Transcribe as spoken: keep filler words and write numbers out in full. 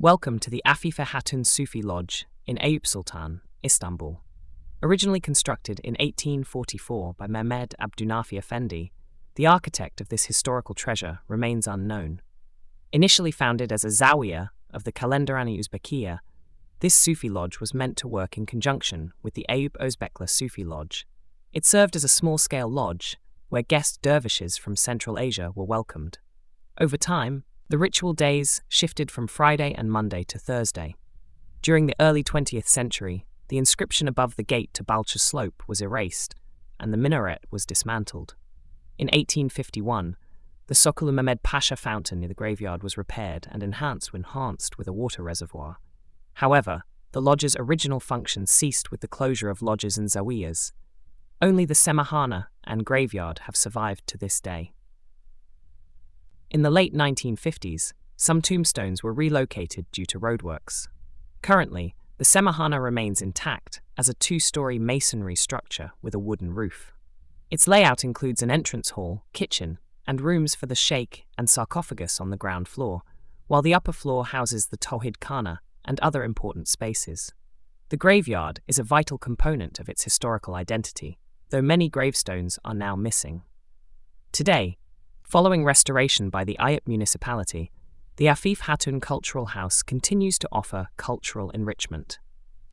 Welcome to the Afife Hatun Sufi Lodge in Eyüp Sultan, Istanbul. Originally constructed in eighteen forty-four by Mehmed Abdunafi Effendi, the architect of this historical treasure remains unknown. Initially founded as a zawiya of the Kalenderani Uzbekiya, this Sufi lodge was meant to work in conjunction with the Eyüp Özbekler Sufi Lodge. It served as a small-scale lodge where guest dervishes from Central Asia were welcomed. Over time, the ritual days shifted from Friday and Monday to Thursday. During the early twentieth century, the inscription above the gate to Balcha Slope was erased, and the minaret was dismantled. In eighteen fifty-one, the Sokulu Mehmed Pasha fountain near the graveyard was repaired and enhanced enhanced with a water reservoir. However, the lodge's original function ceased with the closure of lodges and zawiyas. Only the semahana and graveyard have survived to this day. In the late nineteen fifties, some tombstones were relocated due to roadworks. Currently, the semahana remains intact as a two-story masonry structure with a wooden roof. Its layout includes an entrance hall, kitchen, and rooms for the sheikh and sarcophagus on the ground floor, while the upper floor houses the Tawhid Khana and other important spaces. The graveyard is a vital component of its historical identity, though many gravestones are now missing. Today, following restoration by the Eyüp municipality, the Afife Hatun Cultural House continues to offer cultural enrichment.